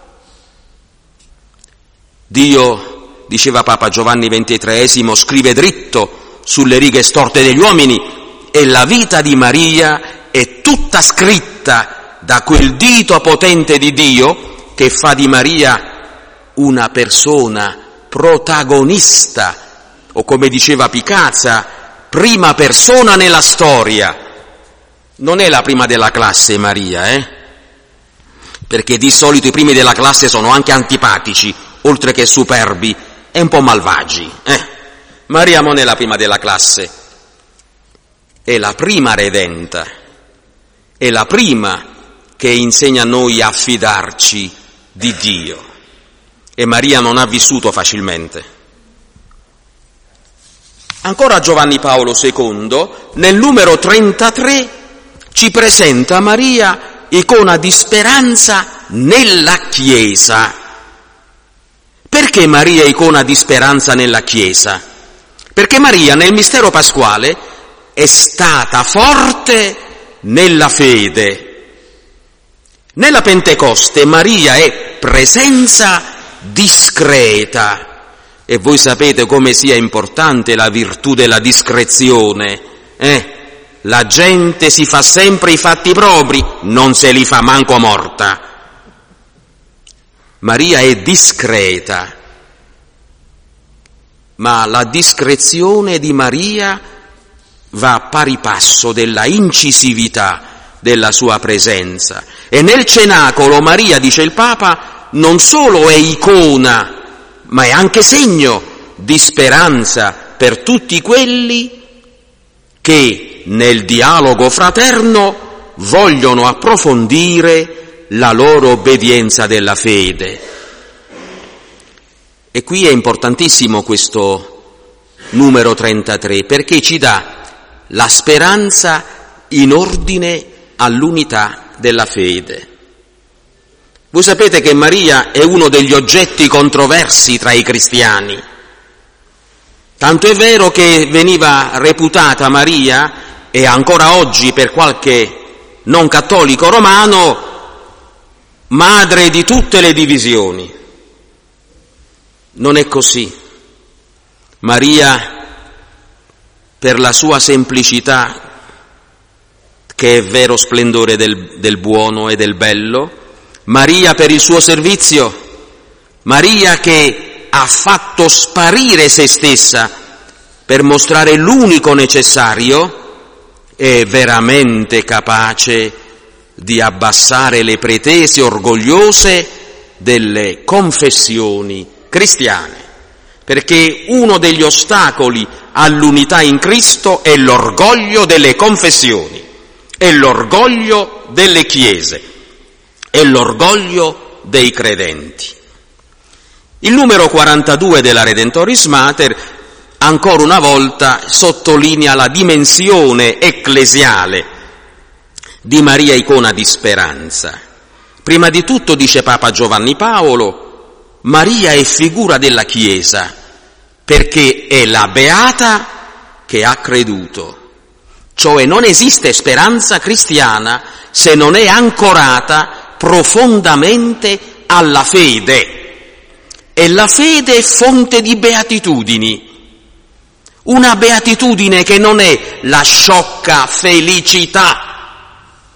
Dio, diceva Papa Giovanni XXIII, scrive dritto sulle righe storte degli uomini, e la vita di Maria è tutta scritta da quel dito potente di Dio che fa di Maria una persona protagonista, o come diceva Picazza, prima persona nella storia. Non è la prima della classe Maria, perché di solito i primi della classe sono anche antipatici, oltre che superbi e un po' malvagi. Maria non è la prima della classe, è la prima redenta, è la prima che insegna a noi a fidarci di Dio. E Maria non ha vissuto facilmente. Ancora Giovanni Paolo II, nel numero 33, ci presenta Maria icona di speranza nella Chiesa. Perché Maria è icona di speranza nella Chiesa? Perché Maria nel mistero pasquale è stata forte nella fede. Nella Pentecoste Maria è presenza discreta, e voi sapete come sia importante la virtù della discrezione. La gente si fa sempre i fatti propri, non se li fa manco morta. Maria è discreta, ma la discrezione di Maria va a pari passo della incisività della sua presenza. E nel cenacolo Maria, dice il Papa, non solo è icona, ma è anche segno di speranza per tutti quelli che nel dialogo fraterno vogliono approfondire la loro obbedienza della fede. E qui è importantissimo questo numero 33, perché ci dà la speranza in ordine all'unità della fede. Voi sapete che Maria è uno degli oggetti controversi tra i cristiani. Tanto è vero che veniva reputata Maria, e ancora oggi per qualche non cattolico romano, madre di tutte le divisioni. Non è così. Maria, per la sua semplicità, che è vero splendore del buono e del bello, Maria per il suo servizio, Maria che ha fatto sparire se stessa per mostrare l'unico necessario, è veramente capace di abbassare le pretese orgogliose delle confessioni cristiane, perché uno degli ostacoli all'unità in Cristo è l'orgoglio delle confessioni, è l'orgoglio delle chiese, è l'orgoglio dei credenti. Il numero 42 della Redentoris Mater ancora una volta sottolinea la dimensione ecclesiale di Maria, icona di speranza. Prima di tutto, dice Papa Giovanni Paolo, Maria è figura della Chiesa, perché è la beata che ha creduto. Cioè non esiste speranza cristiana se non è ancorata profondamente alla fede. E la fede è fonte di beatitudini. Una beatitudine che non è la sciocca felicità,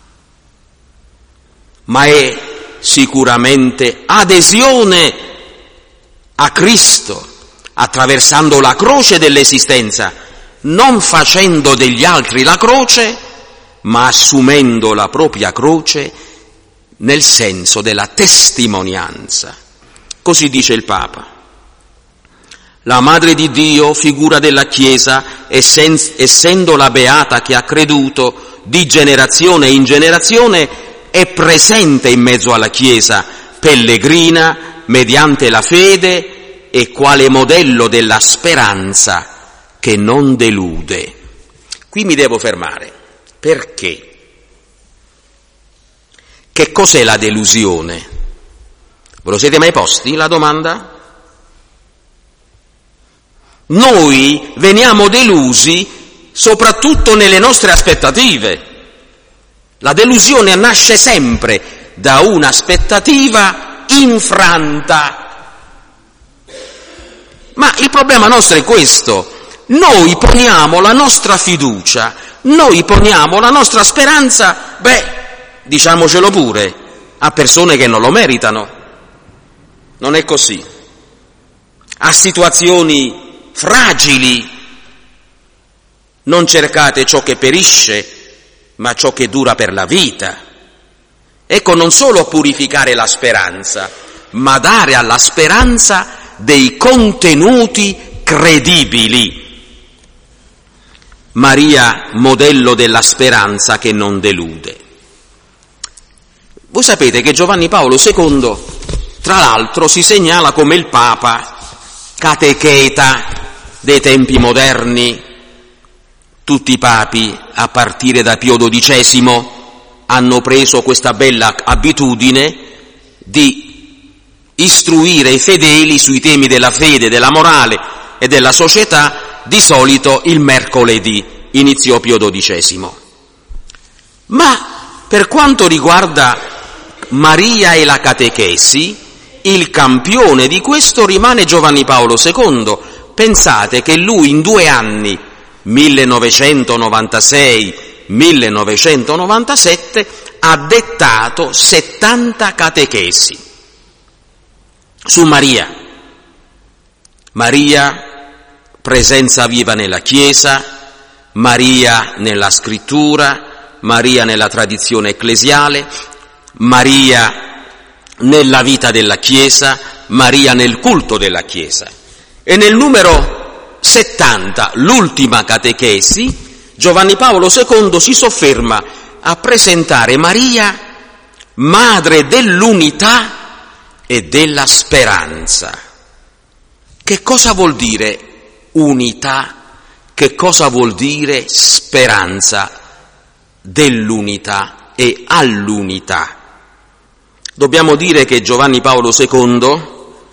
ma è sicuramente adesione a Cristo, attraversando la croce dell'esistenza, non facendo degli altri la croce, ma assumendo la propria croce nel senso della testimonianza. Così dice il Papa. La Madre di Dio, figura della Chiesa, essendo la beata che ha creduto di generazione in generazione, è presente in mezzo alla Chiesa, pellegrina, mediante la fede e quale modello della speranza che non delude. Qui mi devo fermare. Perché? Che cos'è la delusione? Ve lo siete mai posti la domanda? Noi veniamo delusi soprattutto nelle nostre aspettative. La delusione nasce sempre da un'aspettativa infranta. Ma il problema nostro è questo. Noi poniamo la nostra fiducia, noi poniamo la nostra speranza, diciamocelo pure, a persone che non lo meritano. Non è così. A situazioni fragili. Non cercate ciò che perisce, ma ciò che dura per la vita. Ecco, non solo purificare la speranza, ma dare alla speranza dei contenuti credibili. Maria, modello della speranza che non delude. Voi sapete che Giovanni Paolo II, tra l'altro, si segnala come il Papa catecheta dei tempi moderni. Tutti i papi, a partire da Pio XII, hanno preso questa bella abitudine di istruire i fedeli sui temi della fede, della morale e della società, di solito il mercoledì, iniziò Pio XII. Ma per quanto riguarda Maria e la catechesi, il campione di questo rimane Giovanni Paolo II. Pensate che lui in 2 anni, 1996-1997, ha dettato 70 catechesi su Maria. Maria, presenza viva nella Chiesa, Maria nella Scrittura, Maria nella tradizione ecclesiale, Maria nella vita della Chiesa, Maria nel culto della Chiesa. E nel numero 70, l'ultima catechesi, Giovanni Paolo II si sofferma a presentare Maria, madre dell'unità e della speranza. Che cosa vuol dire unità? Che cosa vuol dire speranza dell'unità e all'unità? Dobbiamo dire che Giovanni Paolo II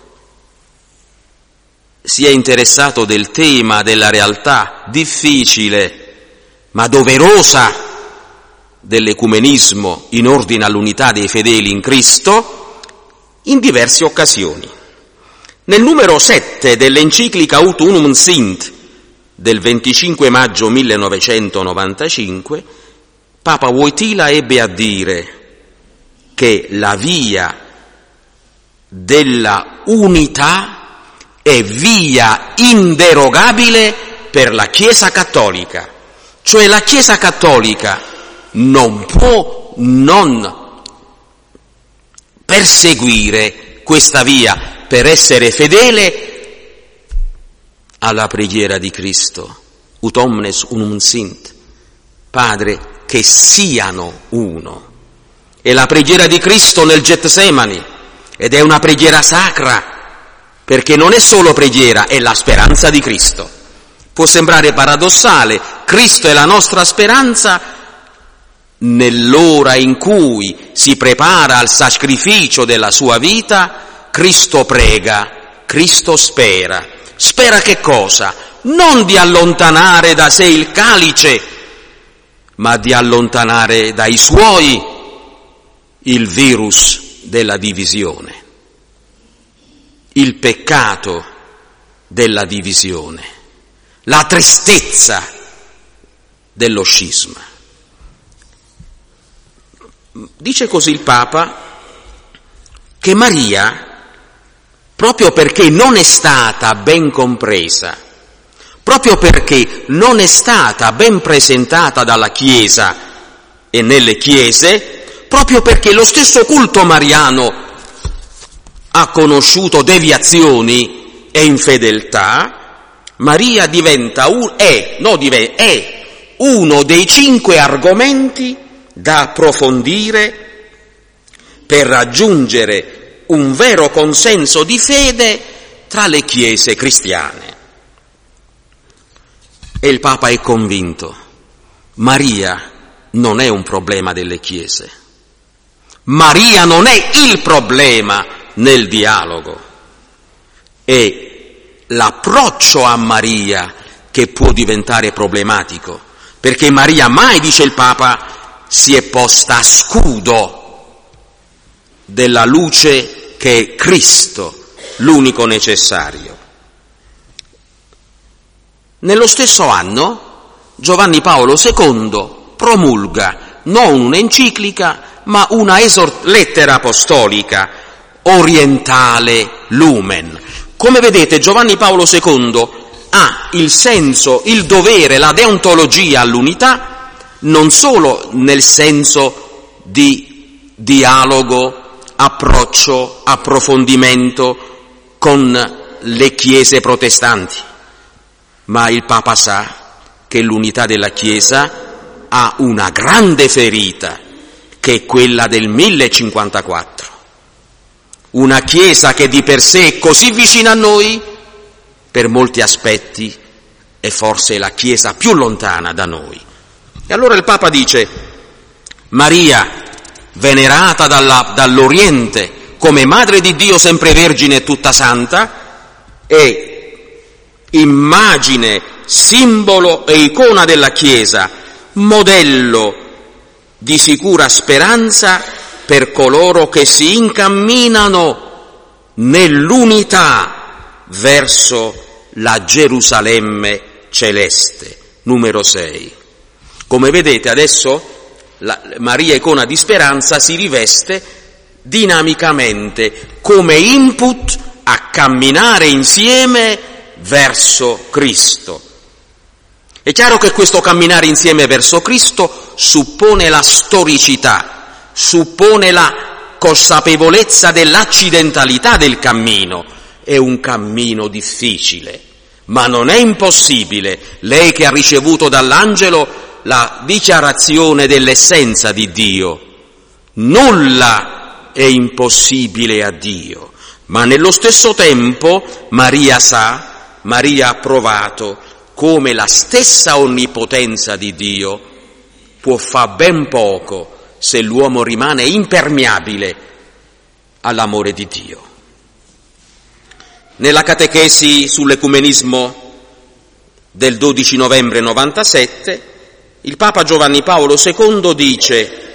si è interessato del tema della realtà difficile ma doverosa dell'ecumenismo in ordine all'unità dei fedeli in Cristo in diverse occasioni. Nel numero 7 dell'enciclica Ut Unum Sint del 25 maggio 1995, Papa Wojtyla ebbe a dire che la via della unità è via inderogabile per la Chiesa cattolica, cioè la Chiesa cattolica non può non perseguire questa via per essere fedele alla preghiera di Cristo, Ut omnes unum sint, Padre, che siano uno. È la preghiera di Cristo nel Getsemani ed è una preghiera sacra, perché non è solo preghiera, è la speranza di Cristo. Può sembrare paradossale, Cristo è la nostra speranza nell'ora in cui si prepara al sacrificio della sua vita, Cristo prega, Cristo spera Spera che cosa? Non di allontanare da sé il calice, ma di allontanare dai suoi il virus della divisione, il peccato della divisione, la tristezza dello scisma. Dice così il Papa che Maria, proprio perché non è stata ben compresa, proprio perché non è stata ben presentata dalla Chiesa e nelle chiese, proprio perché lo stesso culto mariano ha conosciuto deviazioni e infedeltà, Maria è uno dei 5 argomenti da approfondire per raggiungere un vero consenso di fede tra le chiese cristiane. E il Papa è convinto: Maria non è un problema delle chiese, Maria non è il problema nel dialogo, è l'approccio a Maria che può diventare problematico, perché Maria mai, dice il Papa, si è posta a scudo della luce che è Cristo, l'unico necessario. Nello stesso anno Giovanni Paolo II promulga non un'enciclica ma una lettera apostolica, Orientale Lumen. Come vedete, Giovanni Paolo II ha il senso, il dovere, la deontologia all'unità, non solo nel senso di dialogo, approccio, approfondimento con le chiese protestanti, ma il Papa sa che l'unità della Chiesa ha una grande ferita, che è quella del 1054. Una Chiesa che di per sé è così vicina a noi, per molti aspetti è forse la Chiesa più lontana da noi. E allora il Papa dice: Maria, venerata dall'Oriente come Madre di Dio sempre vergine e tutta santa, è immagine, simbolo e icona della Chiesa, modello di sicura speranza per coloro che si incamminano nell'unità verso la Gerusalemme celeste. Numero 6. Come vedete adesso Maria, icona di speranza, si riveste dinamicamente come input a camminare insieme verso Cristo. È chiaro che questo camminare insieme verso Cristo suppone la storicità, suppone la consapevolezza dell'accidentalità del cammino. È un cammino difficile, ma non è impossibile. Lei che ha ricevuto dall'angelo la dichiarazione dell'essenza di Dio, nulla è impossibile a Dio, ma nello stesso tempo Maria ha provato come la stessa onnipotenza di Dio può far ben poco se l'uomo rimane impermeabile all'amore di Dio. Nella catechesi sull'ecumenismo del 12 novembre 97, il Papa Giovanni Paolo II dice: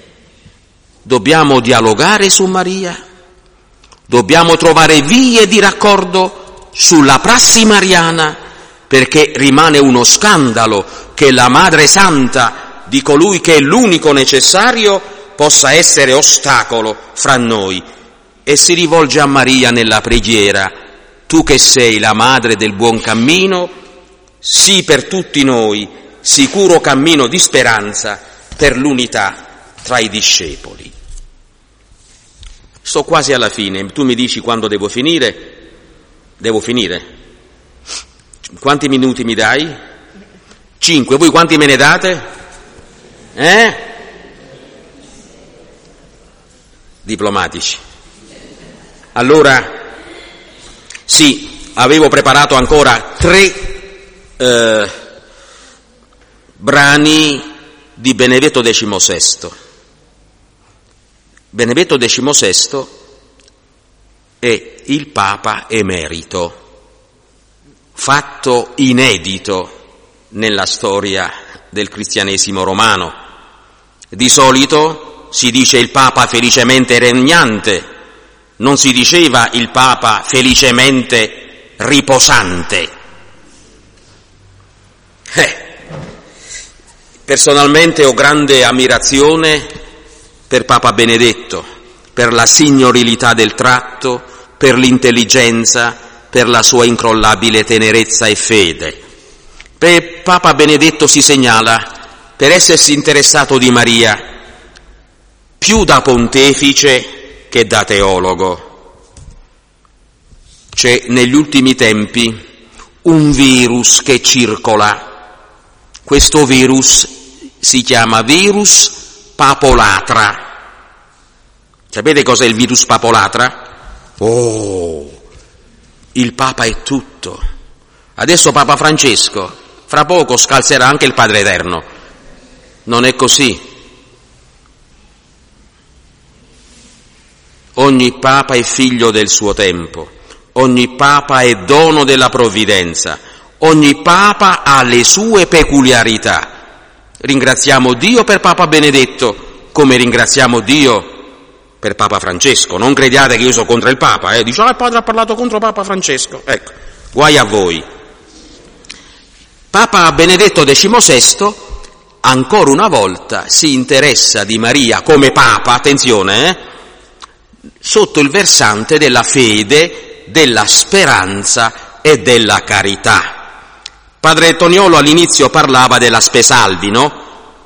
dobbiamo dialogare su Maria, dobbiamo trovare vie di raccordo sulla prassi mariana, perché rimane uno scandalo che la Madre Santa di colui che è l'unico necessario possa essere ostacolo fra noi. E si rivolge a Maria nella preghiera: tu che sei la madre del buon cammino, sii per tutti noi sicuro cammino di speranza per l'unità tra i discepoli. Sto quasi alla fine, tu mi dici quando devo finire? Devo finire. Quanti minuti mi dai? 5, voi quanti me ne date? Diplomatici. Allora, sì, avevo preparato ancora 3 brani di Benedetto XVI. Benedetto XVI è il Papa emerito. fatto inedito nella storia del cristianesimo romano. Di solito si dice il Papa felicemente regnante, non si diceva il Papa felicemente riposante. Personalmente ho grande ammirazione per Papa Benedetto, per la signorilità del tratto, per l'intelligenza, per la sua incrollabile tenerezza e fede. Per Papa Benedetto si segnala per essersi interessato di Maria più da pontefice che da teologo. C'è negli ultimi tempi un virus che circola. Questo virus si chiama virus papolatra. Sapete cos'è il virus papolatra? Il Papa è tutto. Adesso Papa Francesco, fra poco scalzerà anche il Padre Eterno. Non è così. Ogni Papa è figlio del suo tempo, ogni Papa è dono della provvidenza, ogni Papa ha le sue peculiarità. Ringraziamo Dio per Papa Benedetto, come ringraziamo Dio per Papa Francesco. Non crediate che io sono contro il Papa, dice, il padre ha parlato contro Papa Francesco. Ecco, guai a voi. Papa Benedetto XVI, ancora una volta, si interessa di Maria come Papa, attenzione, sotto il versante della fede, della speranza e della carità. Padre Toniolo all'inizio parlava della Spesalvi, no?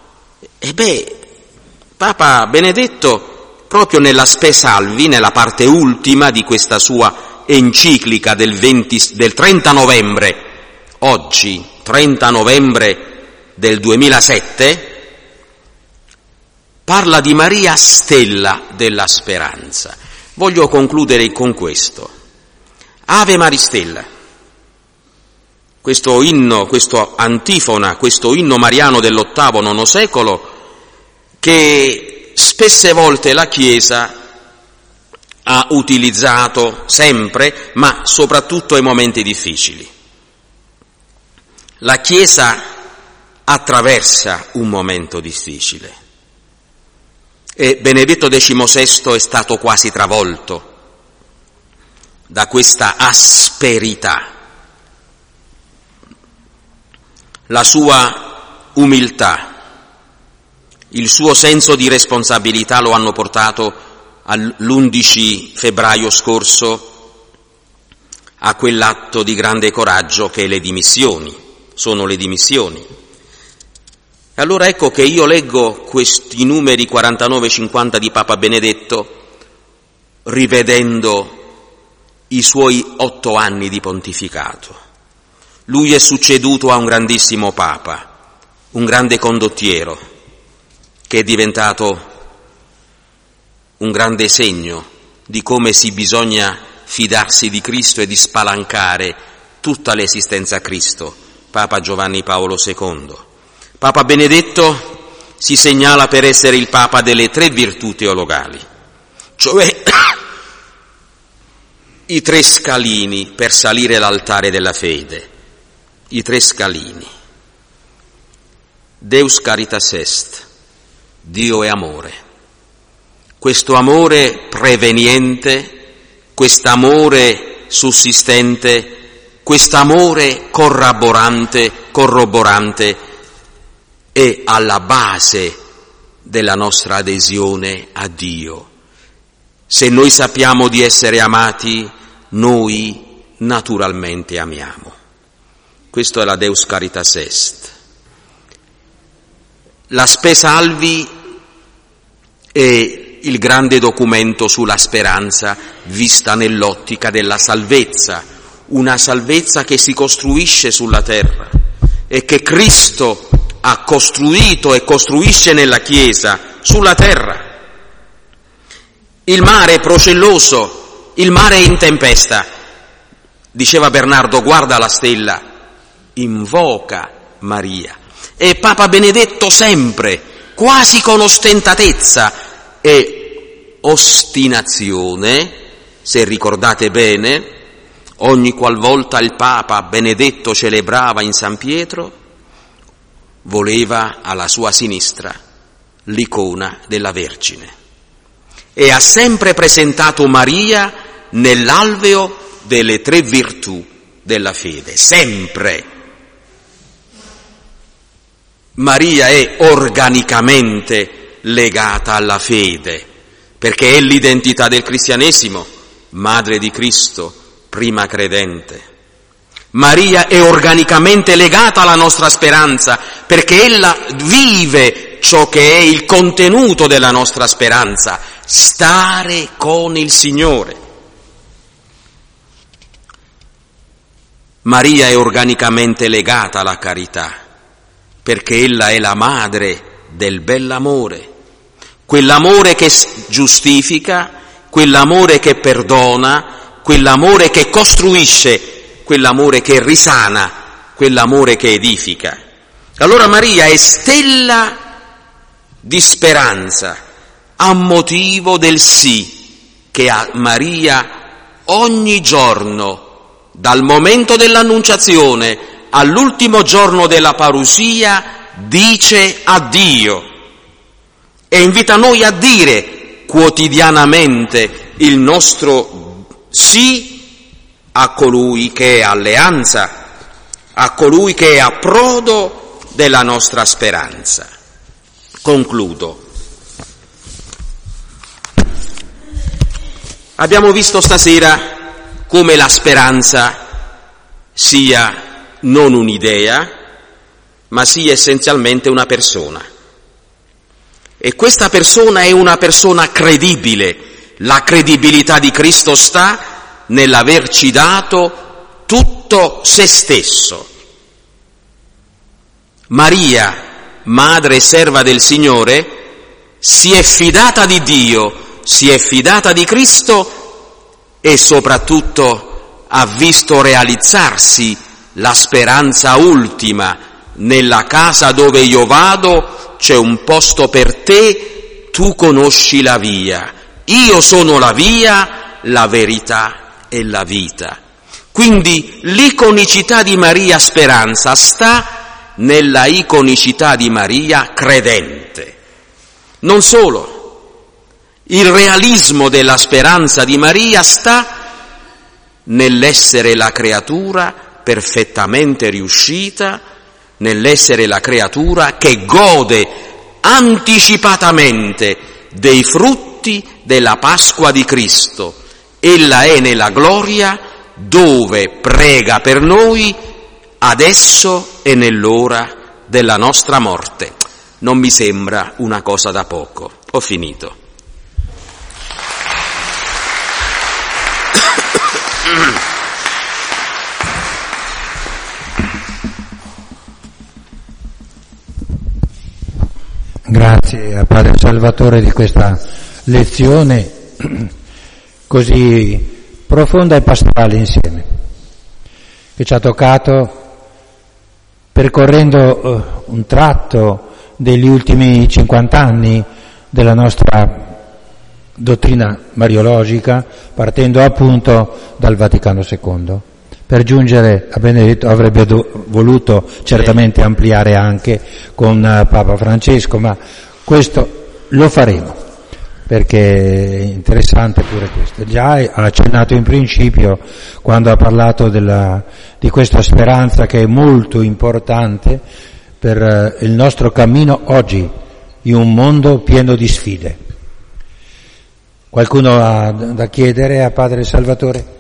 Papa Benedetto, proprio nella Spesalvi, nella parte ultima di questa sua enciclica del 30 novembre, oggi, 30 novembre del 2007, parla di Maria stella della speranza. Voglio concludere con questo. Ave Maristella. Questo inno, questo antifona, questo inno mariano dell'VIII-IX secolo, che spesse volte la Chiesa ha utilizzato sempre, ma soprattutto ai momenti difficili. La Chiesa attraversa un momento difficile e Benedetto XVI è stato quasi travolto da questa asperità. La sua umiltà, il suo senso di responsabilità lo hanno portato all'11 febbraio scorso a quell'atto di grande coraggio che è le dimissioni, sono le dimissioni. Allora ecco che io leggo questi numeri 49-50 di Papa Benedetto rivedendo i suoi 8 anni di pontificato. Lui è succeduto a un grandissimo Papa, un grande condottiero, che è diventato un grande segno di come si bisogna fidarsi di Cristo e di spalancare tutta l'esistenza a Cristo, Papa Giovanni Paolo II. Papa Benedetto si segnala per essere il Papa delle 3 virtù teologali, cioè i 3 scalini per salire l'altare della fede. I 3 scalini. Deus caritas est, Dio è amore. Questo amore preveniente, quest'amore sussistente, quest'amore corroborante è alla base della nostra adesione a Dio. Se noi sappiamo di essere amati, noi naturalmente amiamo. Questo è la Deus caritas est. La Spesalvi è il grande documento sulla speranza vista nell'ottica della salvezza, una salvezza che si costruisce sulla terra e che Cristo ha costruito e costruisce nella Chiesa sulla terra. Il mare è procelloso, il mare è in tempesta. Diceva Bernardo, guarda la stella, invoca Maria. E Papa Benedetto sempre, quasi con ostentatezza e ostinazione, se ricordate bene, ogni qualvolta il Papa Benedetto celebrava in San Pietro, voleva alla sua sinistra l'icona della Vergine e ha sempre presentato Maria nell'alveo delle 3 virtù della fede, sempre. Maria è organicamente legata alla fede, perché è l'identità del cristianesimo, madre di Cristo, prima credente. Maria è organicamente legata alla nostra speranza, perché ella vive ciò che è il contenuto della nostra speranza, stare con il Signore. Maria è organicamente legata alla carità, perché ella è la madre del bell'amore, quell'amore che giustifica, quell'amore che perdona, quell'amore che costruisce, quell'amore che risana, quell'amore che edifica. Allora Maria è stella di speranza, a motivo del sì che a Maria ogni giorno, dal momento dell'annunciazione all'ultimo giorno della parusia, dice addio e invita noi a dire quotidianamente il nostro sì a colui che è alleanza, a colui che è approdo della nostra speranza. Concludo. Abbiamo visto stasera come la speranza sia non un'idea, ma sia essenzialmente una persona. E questa persona è una persona credibile. La credibilità di Cristo sta nell'averci dato tutto se stesso. Maria, madre e serva del Signore, si è fidata di Dio, si è fidata di Cristo e soprattutto ha visto realizzarsi la speranza ultima: nella casa dove io vado c'è un posto per te, tu conosci la via, io sono la via, la verità e la vita. Quindi l'iconicità di Maria speranza sta nella iconicità di Maria credente. Non solo, il realismo della speranza di Maria sta nell'essere la creatura perfettamente riuscita, nell'essere la creatura che gode anticipatamente dei frutti della Pasqua di Cristo. Ella è nella gloria dove prega per noi adesso e nell'ora della nostra morte. Non mi sembra una cosa da poco. Ho finito. Grazie a Padre Salvatore di questa lezione così profonda e pastorale insieme, che ci ha toccato percorrendo un tratto degli ultimi 50 anni della nostra dottrina mariologica, partendo appunto dal Vaticano II. Per giungere a Benedetto avrebbe voluto certamente ampliare anche con Papa Francesco, ma questo lo faremo, perché è interessante pure questo. Già ha accennato in principio, quando ha parlato di questa speranza che è molto importante per il nostro cammino oggi, in un mondo pieno di sfide. Qualcuno ha da chiedere a Padre Salvatore?